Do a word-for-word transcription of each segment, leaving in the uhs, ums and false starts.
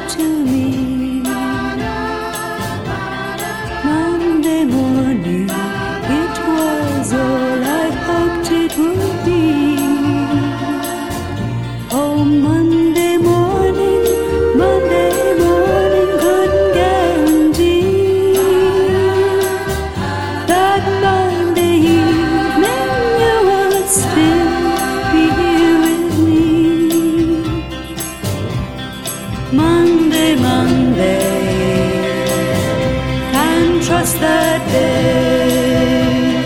to me. Monday morning, it was all I hoped it would be. Oh, Monday morning, Monday morning, couldn't guarantee that Monday evening you would still be here with me. Monday, Monday, can't trust that day.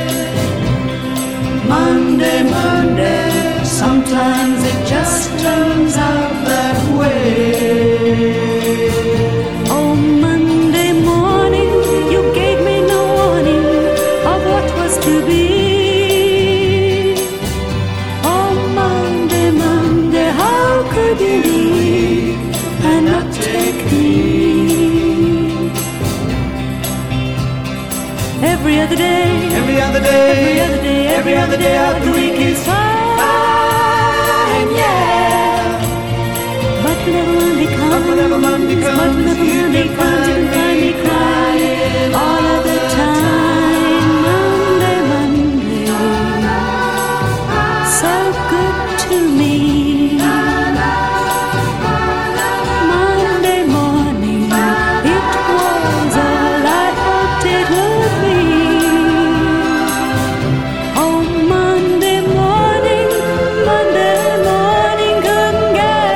Monday, Monday, sometimes it just turns out that way. Oh, Monday morning, you gave me no warning of what was to be. Oh, Monday, Monday, how could you leave and not take me? Every other day, Every other day, every other day, every other day of the week is fine, yeah. But whenever Monday comes, But whenever Monday but comes, whenever you Monday can comes, you can find me crying all of the time. Monday, Monday, so good to me. Monday morning, it was all I hoped it would be. Oh, Monday morning, Monday morning, couldn't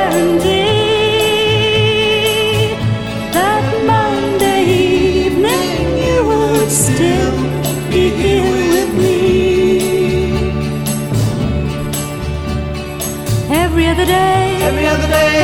guarantee that Monday evening you would still be here with me. Every other day, every other day,